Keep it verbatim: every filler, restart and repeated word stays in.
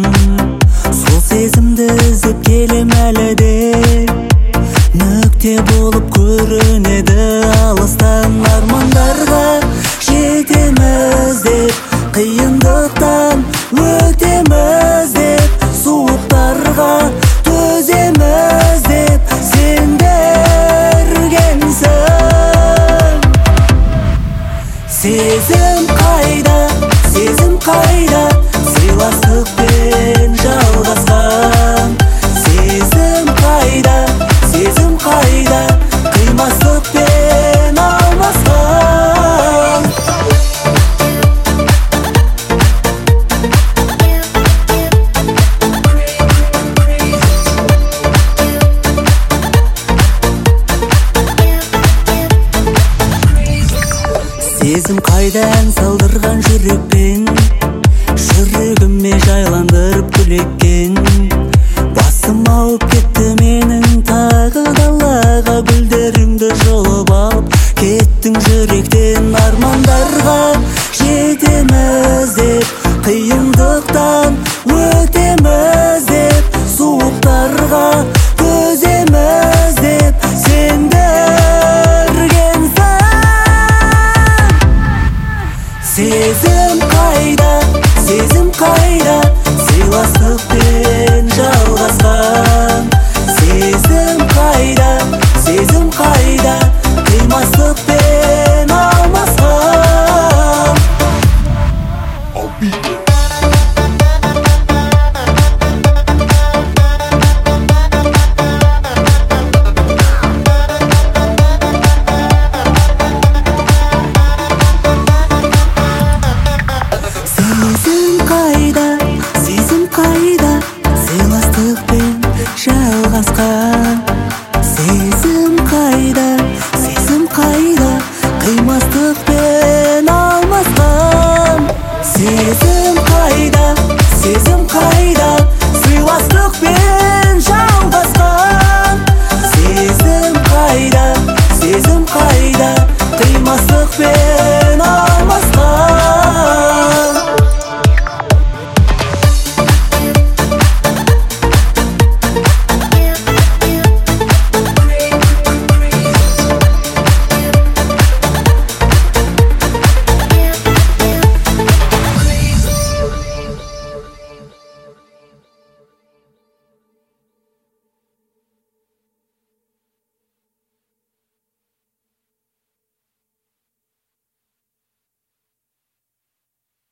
сол сезімді іздеп келем әлі де. Нүкте болып көрінеді алыстан армандарға жетеміз деп, қиындықтан өтеміз деп, суықтарға төземіз деп сендіргенсің. Сезім қайда, сезім қайда, сыйластықпен жалғасқан. Сезім қайда, сезім қайда, қимастықпен алмасқан. Сезім қайда ән салдырған жүрекпен, жүрегіме жайландырып күлеккен. Басым ауып кетті менің тағы далаға, гүлдеріңді жұлып алып кеттің жүректен. Армандарға жетеміз деп, қиындықтан өтеміз деп, суықтарға төземіз деп сендіргенсің. Сезім қайда, сезім қайда, сыйластықпен жалғасқан. Сезім қайда, сезім қайда, қимастықпен алмасқан. Сезім қайда, сезім қайда, сыйластықпен жалғасқан. Сезім қайда, сезім қайда, қимастықпен алмасқан. Сезім қайда, сезім қайда,